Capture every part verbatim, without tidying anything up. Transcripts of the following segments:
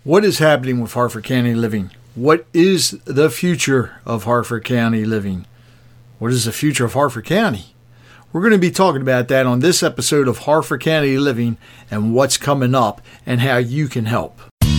What is happening with Harford County Living? What is the future of Harford County Living? What is the future of Harford County? We're going to be talking about that on this episode of Harford County Living and what's coming up and how you can help.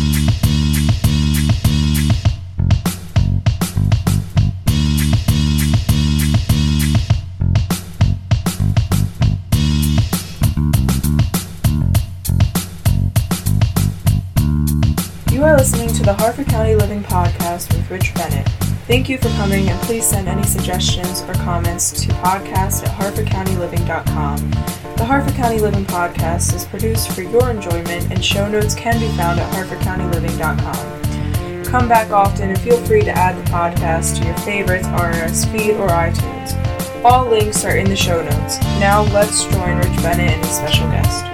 You are listening to the Harford County Living Podcast with Rich Bennett. Thank you for coming, and please send any suggestions or comments to podcast at harford county living dot com. The Harford County Living Podcast is produced for your enjoyment, and show notes can be found at harford county living dot com. Come back often and feel free to add the podcast to your favorites R S S feed or iTunes. All links are in the show notes. Now let's join Rich Bennett and his special guest.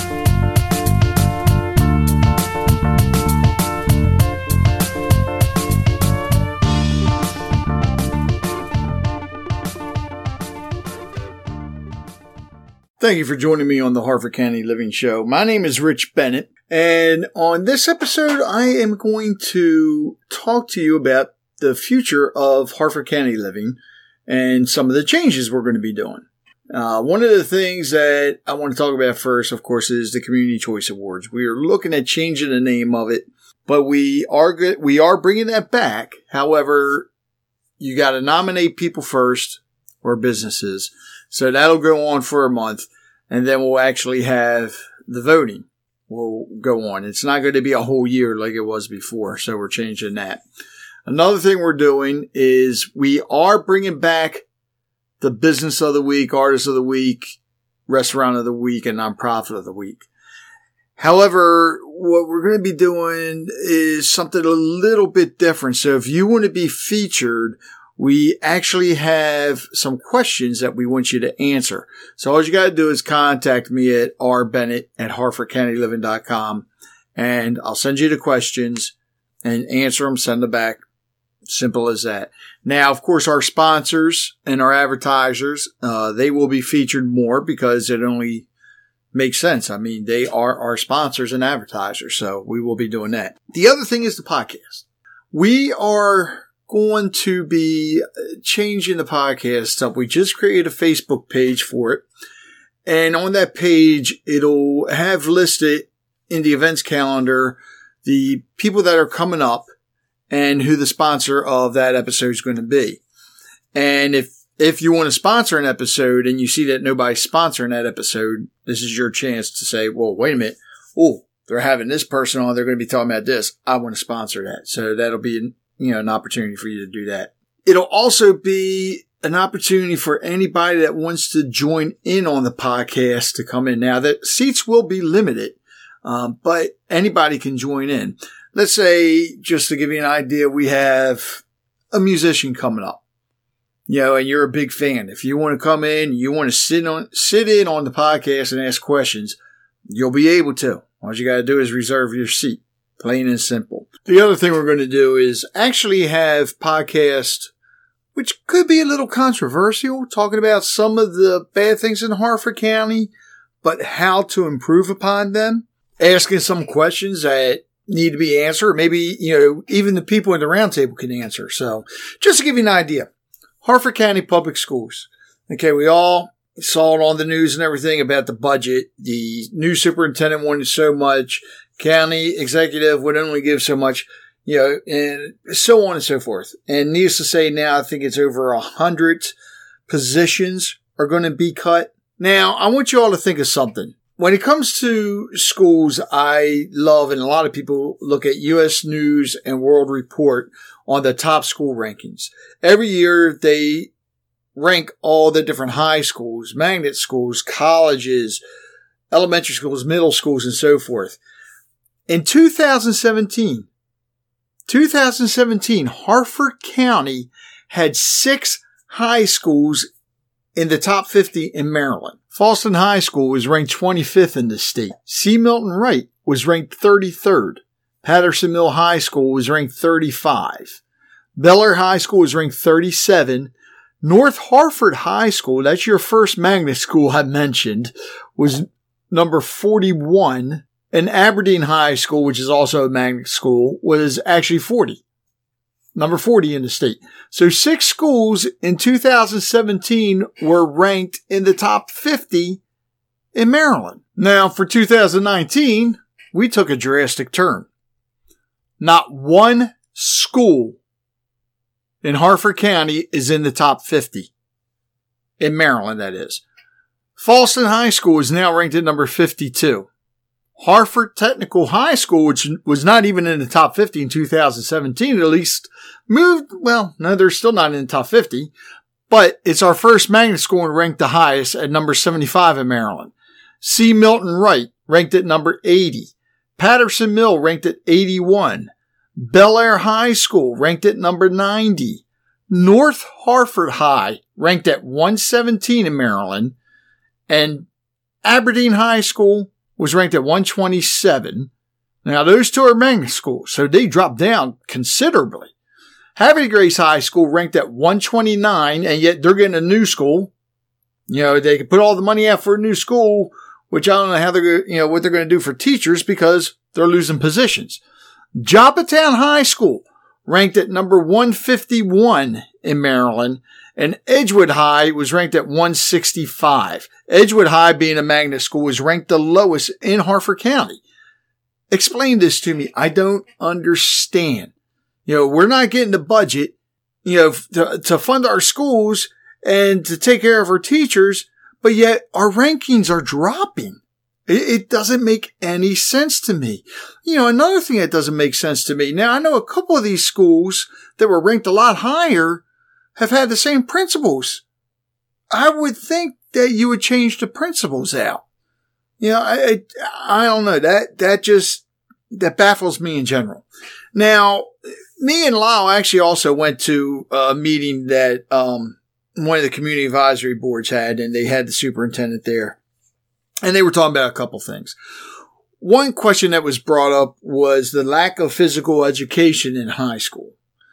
Thank you for joining me on the Harford County Living Show. My name is Rich Bennett, and on this episode, I am going to talk to you about the future of Harford County Living and some of the changes we're going to be doing. Uh, one of the things that I want to talk about first, of course, is the Community Choice Awards. We are looking at changing the name of it, but we are good. We are bringing that back. However, you got to nominate people first or businesses. So that'll go on for a month, and then we'll actually have the voting will go on. It's not going to be a whole year like it was before, so we're changing that. Another thing we're doing is we are bringing back the Business of the Week, Artist of the Week, Restaurant of the Week, and Nonprofit of the Week. However, what we're going to be doing is something a little bit different. So if you want to be featured, we actually have some questions that we want you to answer. So all you got to do is contact me at r bennett at harford county living dot com, and I'll send you the questions and answer them, send them back. Simple as that. Now, of course, our sponsors and our advertisers, uh, they will be featured more because it only makes sense. I mean, they are our sponsors and advertisers, so we will be doing that. The other thing is the podcast. We are going to be changing the podcast up. We just created a Facebook page for it. And on that page, it'll have listed in the events calendar the people that are coming up and who the sponsor of that episode is going to be. And if, if you want to sponsor an episode and you see that nobody's sponsoring that episode, this is your chance to say, well, wait a minute. Oh, they're having this person on. They're going to be talking about this. I want to sponsor that. So that'll be you know, an opportunity for you to do that. It'll also be an opportunity for anybody that wants to join in on the podcast to come in. Now, the seats will be limited, um, but anybody can join in. Let's say, just to give you an idea, we have a musician coming up, you know, and you're a big fan. If you want to come in, you want to sit on, sit in on the podcast and ask questions, you'll be able to. All you got to do is reserve your seat. Plain and simple. The other thing we're going to do is actually have podcasts, which could be a little controversial, talking about some of the bad things in Harford County, but how to improve upon them, asking some questions that need to be answered. Maybe, you know, even the people in the roundtable can answer. So just to give you an idea, Harford County Public Schools. Okay, we all saw it on the news and everything about the budget. The new superintendent wanted so much. County executive would only give so much, you know, and so on and so forth. And needless to say, now I think it's over a hundred positions are going to be cut. Now, I want you all to think of something. When it comes to schools, I love, and a lot of people look at U S News and World Report on the top school rankings. Every year, they rank all the different high schools, magnet schools, colleges, elementary schools, middle schools, and so forth. In two thousand seventeen, two thousand seventeen, Harford County had six high schools in the top fifty in Maryland. Fallston High School was ranked twenty-fifth in the state. C. Milton Wright was ranked thirty-third. Patterson Mill High School was ranked thirty-five. Bel Air High School was ranked thirty-seven. North Harford High School, that's your first magnet school I mentioned, was number forty-one. And Aberdeen High School, which is also a magnet school, was actually forty. Number forty in the state. So six schools in two thousand seventeen were ranked in the top fifty in Maryland. Now, for two thousand nineteen, we took a drastic turn. Not one school in Harford County is in the top fifty. In Maryland, that is. Falston High School is now ranked at number fifty-two. Harford Technical High School, which was not even in the top fifty in two thousand seventeen, at least moved, well, no, they're still not in the top fifty, but it's our first magnet school and ranked the highest at number seventy-five in Maryland. C. Milton Wright ranked at number eighty. Patterson Mill ranked at eighty-one. Bel Air High School ranked at number ninety. North Harford High ranked at one seventeen in Maryland. And Aberdeen High School was ranked at one twenty-seven. Now, those two are magnet schools, so they dropped down considerably. Havre de Grace High School ranked at one twenty-nine, and yet they're getting a new school. You know, they could put all the money out for a new school, which I don't know how they're, you know, what they're going to do for teachers because they're losing positions. Joppatown High School ranked at number one fifty-one in Maryland, and Edgewood High was ranked at one sixty-five. Edgewood High, being a magnet school, was ranked the lowest in Harford County. Explain this to me. I don't understand. You know, we're not getting the budget, you know, to, to fund our schools and to take care of our teachers, but yet our rankings are dropping. It, it doesn't make any sense to me. You know, another thing that doesn't make sense to me. Now, I know a couple of these schools that were ranked a lot higher have had the same principals. I would think that you would change the principals out. You know, I, I, I don't know. That, that just, that baffles me in general. Now, me and Lyle actually also went to a meeting that, um, one of the community advisory boards had, and they had the superintendent there. And they were talking about a couple things. One question that was brought up was the lack of physical education in high school.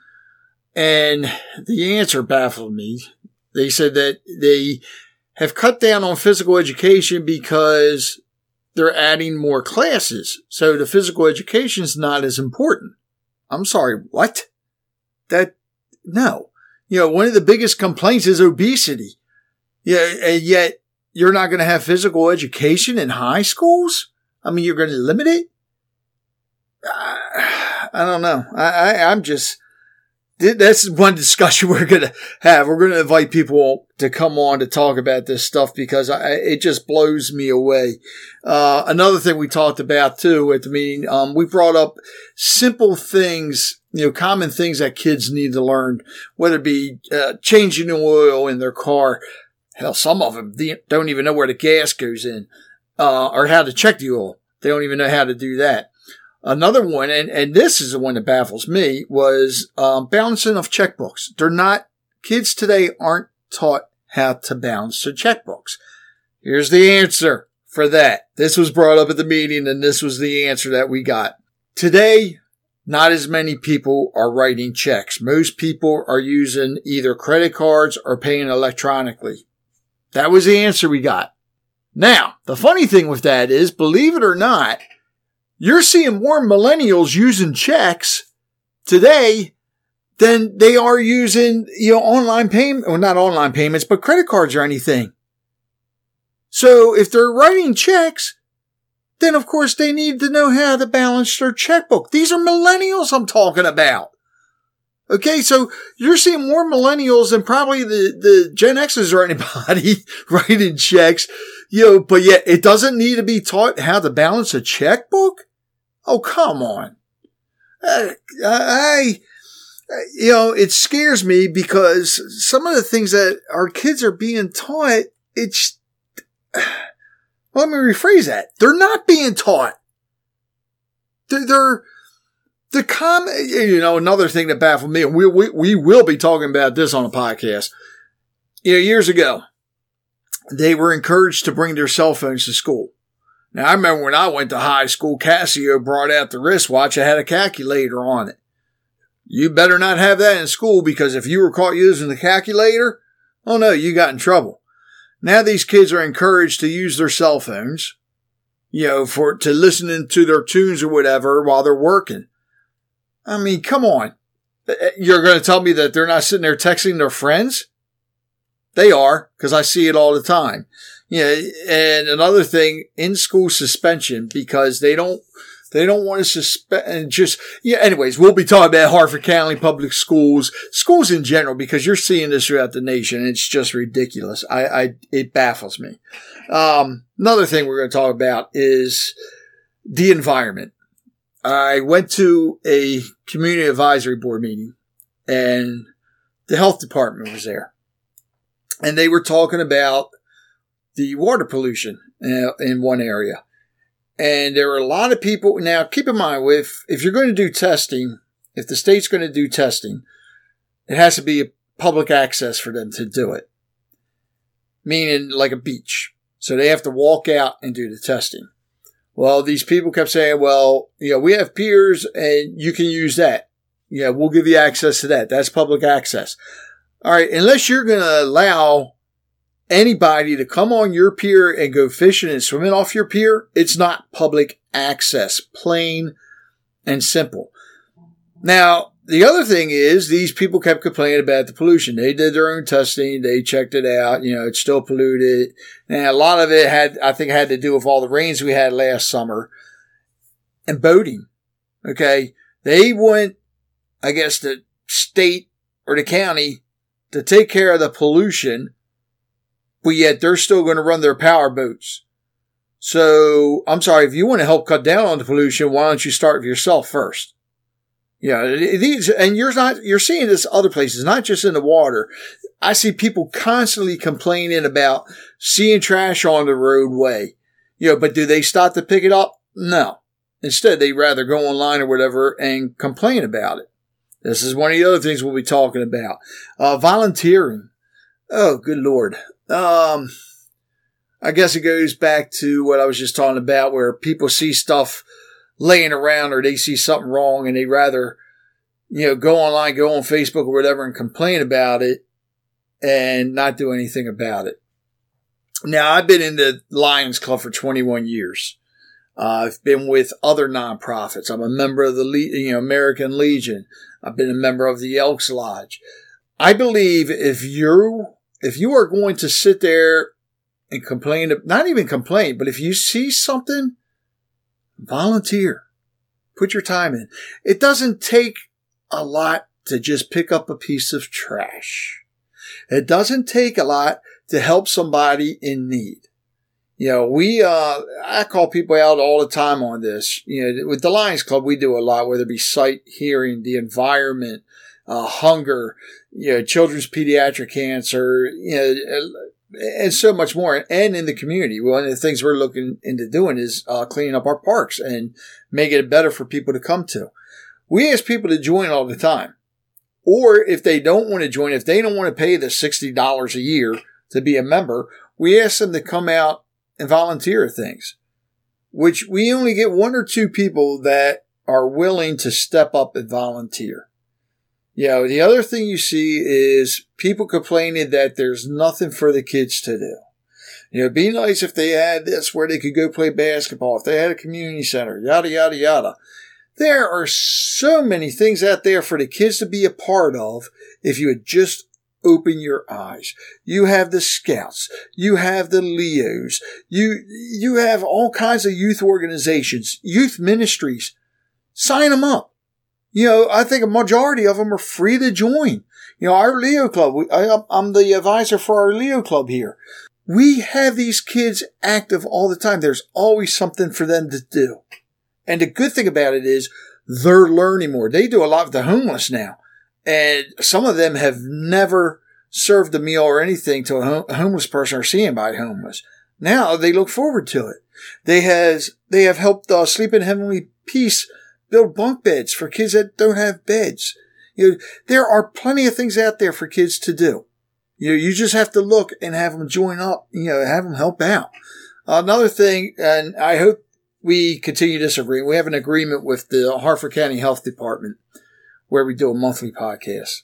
And the answer baffled me. They said that they have cut down on physical education because they're adding more classes. So the physical education is not as important. I'm sorry, what? That, no. You know, one of the biggest complaints is obesity. Yeah, and yet you're not going to have physical education in high schools? I mean, you're going to limit it? I, I don't know. I, I, I'm just, that's one discussion we're going to have. We're going to invite people to come on to talk about this stuff because I, it just blows me away. Uh, another thing we talked about too at the meeting, um, we brought up simple things, you know, common things that kids need to learn, whether it be uh, changing the oil in their car. Hell, some of them don't even know where the gas goes in, uh, or how to check the oil. They don't even know how to do that. Another one, and, and this is the one that baffles me, was um, balancing of checkbooks. They're not, kids today aren't taught how to balance their checkbooks. Here's the answer for that. This was brought up at the meeting, and this was the answer that we got. Today, not as many people are writing checks. Most people are using either credit cards or paying electronically. That was the answer we got. Now, the funny thing with that is, believe it or not, you're seeing more millennials using checks today than they are using, you know, online payment, or not online payments, but credit cards or anything. So if they're writing checks, then of course they need to know how to balance their checkbook. These are millennials I'm talking about. Okay, so you're seeing more millennials than probably the, the Gen X's or anybody writing checks, you know, but yet it doesn't need to be taught how to balance a checkbook? Oh, come on. Uh, I, you know, it scares me because some of the things that our kids are being taught, it's, let me rephrase that. They're not being taught. They're, they're The com, you know, another thing that baffled me, and we, we, we will be talking about this on a podcast. You know, years ago, they were encouraged to bring their cell phones to school. Now, I remember when I went to high school, Casio brought out the wristwatch that had a calculator on it. You better not have that in school because if you were caught using the calculator, oh no, you got in trouble. Now these kids are encouraged to use their cell phones. you know, for, to listening to their tunes or whatever while they're working. I mean, come on. You're going to tell me that they're not sitting there texting their friends? They are, because I see it all the time. Yeah, and another thing, in-school suspension, because they don't, they don't want to suspend, and just, yeah, anyways, we'll be talking about Harford County Public Schools, schools in general, because you're seeing this throughout the nation, and it's just ridiculous. I, I, it baffles me. Um, another thing we're going to talk about is the environment. I went to a community advisory board meeting, and the health department was there. And they were talking about the water pollution uh, in one area. And there were a lot of people. Now, keep in mind, if, if you're going to do testing, if the state's going to do testing, it has to be public access for them to do it. Meaning like a beach. So they have to walk out and do the testing. Well, these people kept saying, well, you know, we have piers and you can use that. Yeah, we'll give you access to that. That's public access. All right, unless you're going to allow anybody to come on your pier and go fishing and swimming off your pier, it's not public access, plain and simple. Now, the other thing is these people kept complaining about the pollution. They did their own testing. They checked it out. You know, it's still polluted. And a lot of it had, I think, had to do with all the rains we had last summer and boating. Okay. They went, I guess, the state or the county to take care of the pollution, but yet they're still going to run their power boats. So, I'm sorry, if you want to help cut down on the pollution, why don't you start with yourself first? Yeah, these, and you're not, you're seeing this other places, not just in the water. I see people constantly complaining about seeing trash on the roadway. You know, but do they stop to pick it up? No. Instead, they rather go online or whatever and complain about it. This is one of the other things we'll be talking about. Uh, volunteering. Oh, good Lord. Um, I guess it goes back to what I was just talking about, where people see stuff laying around or they see something wrong and they rather, you know, go online, go on Facebook or whatever and complain about it and not do anything about it. Now, I've been in the Lions Club for twenty-one years. Uh, I've been with other nonprofits. I'm a member of the Le- you know, American Legion. I've been a member of the Elks Lodge. I believe if you're, if you are going to sit there and complain, not even complain, but if you see something, volunteer. Put your time in. It doesn't take a lot to just pick up a piece of trash. It doesn't take a lot to help somebody in need. You know, we, uh, I call people out all the time on this. You know, with the Lions Club, we do a lot, whether it be sight, hearing, the environment, uh, hunger, you know, children's pediatric cancer, you know, and so much more. And in the community, one of the things we're looking into doing is uh, cleaning up our parks and making it better for people to come to. We ask people to join all the time. Or if they don't want to join, if they don't want to pay the sixty dollars a year to be a member, we ask them to come out and volunteer things, which we only get one or two people that are willing to step up and volunteer. You know, the other thing you see is people complaining that there's nothing for the kids to do. You know, it'd be nice if they had this where they could go play basketball, if they had a community center, yada, yada, yada. There are so many things out there for the kids to be a part of if you would just open your eyes. You have the Scouts. You have the Leos. You, you have all kinds of youth organizations, youth ministries. Sign them up. You know, I think a majority of them are free to join. You know, our Leo Club, we, I, I'm the advisor for our Leo Club here. We have these kids active all the time. There's always something for them to do. And the good thing about it is they're learning more. They do a lot with the homeless now. And some of them have never served a meal or anything to a, hom- a homeless person or seen anybody homeless. Now they look forward to it. They has, they have helped uh, Sleep in Heavenly Peace build bunk beds for kids that don't have beds. You know, there are plenty of things out there for kids to do. You know, you just have to look and have them join up, you know, have them help out. Another thing, and I hope we continue this agreement. We have an agreement with the Harford County Health Department where we do a monthly podcast.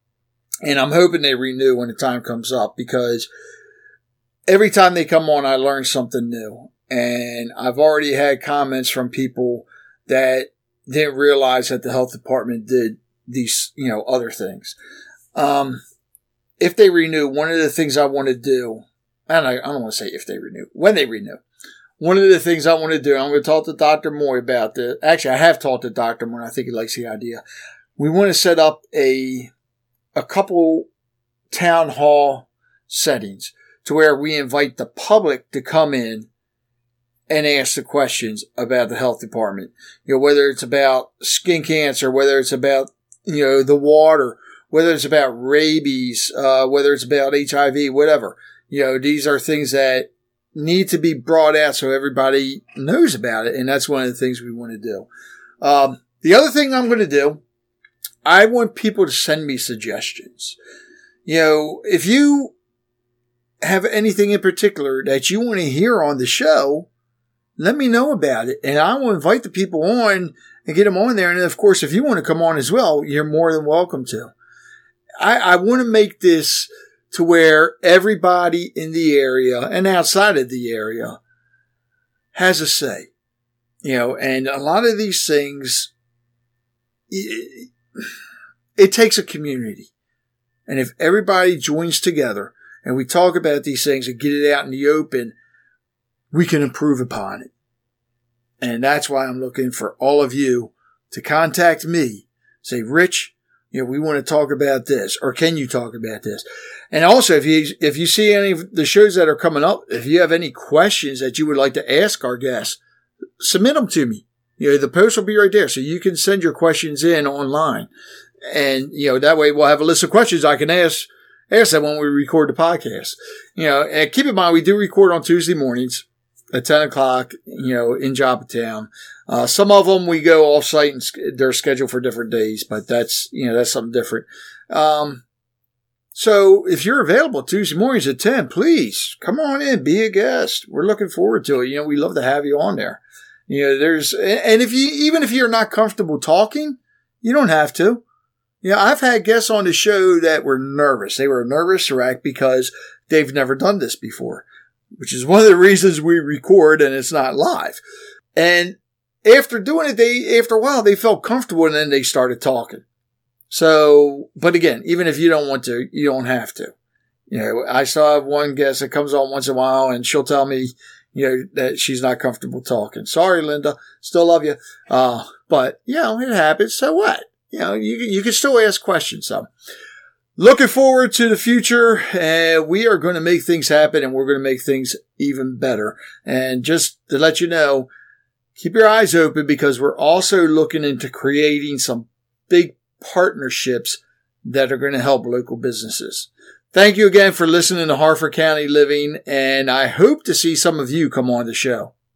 And I'm hoping they renew when the time comes up, because every time they come on, I learn something new. And I've already had comments from people that didn't realize that the health department did these, you know, other things. Um, if they renew, one of the things I want to do, and I, I don't want to say if they renew, when they renew, one of the things I want to do, I'm going to talk to Doctor Moy about this. Actually, I have talked to Doctor Moy, and I think he likes the idea. We want to set up a, a couple town hall settings to where we invite the public to come in and ask the questions about the health department. You know, whether it's about skin cancer, whether it's about, you know, the water, whether it's about rabies, uh, whether it's about H I V, whatever. You know, these are things that need to be brought out so everybody knows about it. And that's one of the things we want to do. Um, the other thing I'm going to do, I want people to send me suggestions. You know, if you have anything in particular that you want to hear on the show, let me know about it. And I will invite the people on and get them on there. And of course, if you want to come on as well, you're more than welcome to. I, I want to make this to where everybody in the area and outside of the area has a say. You know, and a lot of these things, it, it takes a community. And if everybody joins together and we talk about these things and get it out in the open, we can improve upon it. And that's why I'm looking for all of you to contact me. Say, Rich, you know, we want to talk about this, or can you talk about this? And also, if you, if you see any of the shows that are coming up, if you have any questions that you would like to ask our guests, submit them to me. You know, the post will be right there. So you can send your questions in online. And, you know, that way we'll have a list of questions I can ask, ask them when we record the podcast. You know, and keep in mind, we do record on Tuesday mornings at ten o'clock, you know, in Joppatown. Uh, some of them we go off site and they're scheduled for different days, but that's, you know, that's something different. Um, so if you're available Tuesday mornings at ten, please come on in, be a guest. We're looking forward to it. You know, we love to have you on there. You know, there's, and if you, even if you're not comfortable talking, you don't have to. You know, I've had guests on the show that were nervous. They were a nervous wreck because they've never done this before, which is one of the reasons we record and it's not live. And after doing it, they, after a while, they felt comfortable and then they started talking. So, but again, even if you don't want to, you don't have to. You know, I still have one guest that comes on once in a while and she'll tell me, you know, that she's not comfortable talking. Sorry, Linda. Still love you. Uh, but, you know, it happens. So what? You know, you, you can still ask questions. So, looking forward to the future. And uh, we are going to make things happen and we're going to make things even better. And just to let you know, keep your eyes open because we're also looking into creating some big partnerships that are going to help local businesses. Thank you again for listening to Harford County Living, and I hope to see some of you come on the show.